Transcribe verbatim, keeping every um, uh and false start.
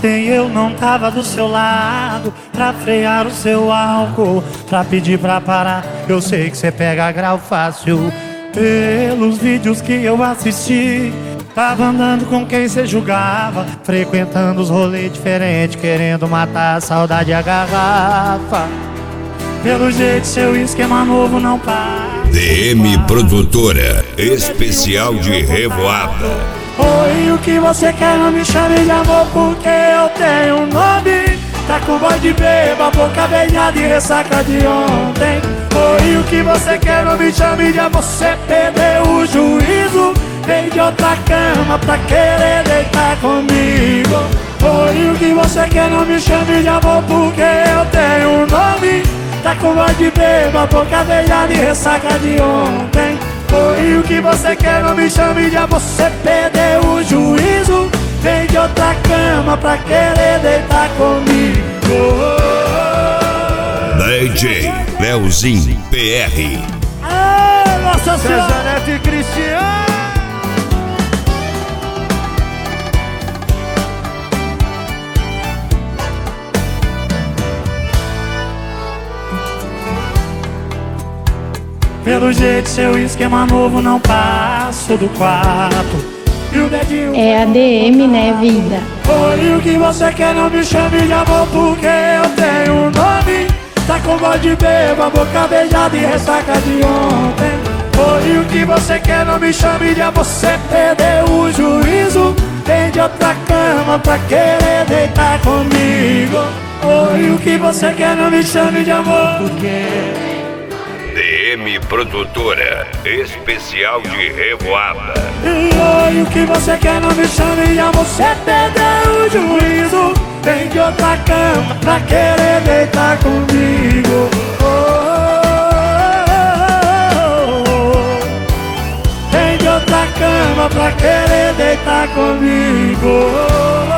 Ontem eu não tava do seu lado pra frear o seu álcool, pra pedir pra parar. Eu sei que cê pega grau fácil. Pelos vídeos que eu assisti, tava andando com quem cê julgava, frequentando os rolês diferentes, querendo matar a saudade e a garrafa. Pelo jeito seu esquema novo não para. D M Produtora, especial de revoada. Oi, o que você quer? Não me chame de amor porque eu tenho um nome. Tá com voz de beba, boca beijada e ressaca de ontem. Oi, o que você quer? Não me chame de amor, você perdeu o juízo. Vem de outra cama pra querer deitar comigo. Oi, o que você quer? Não me chame de amor porque eu tenho um nome. Tá com voz de beba, boca beijada e ressaca de ontem. Oi, o que você quer? Não me chame de amor, você perdeu o juízo. Vem de outra cama pra querer deitar comigo. D J Leozinho P R. Ah, Nossa Senhora! César Neto e Cristiano. Pelo jeito seu esquema novo não passo do quarto. E o dedinho É a D M, né, vida? Oi, o que você quer? Não me chame de amor porque eu tenho um nome. Tá com voz de beba, boca beijada e ressaca de ontem. Oi, o que você quer? Não me chame de amor, você perdeu o juízo. Vem de outra cama pra querer deitar comigo. Oi, o que você quer? Não me chame de amor porque... D M Produtora, especial de revoada. E oi, o que você quer? Não me chame de amor, você perdeu o juízo. Vem de outra cama pra querer deitar comigo. Oh, oh, oh, oh. Vem de outra cama pra querer deitar comigo. Oh, oh, oh.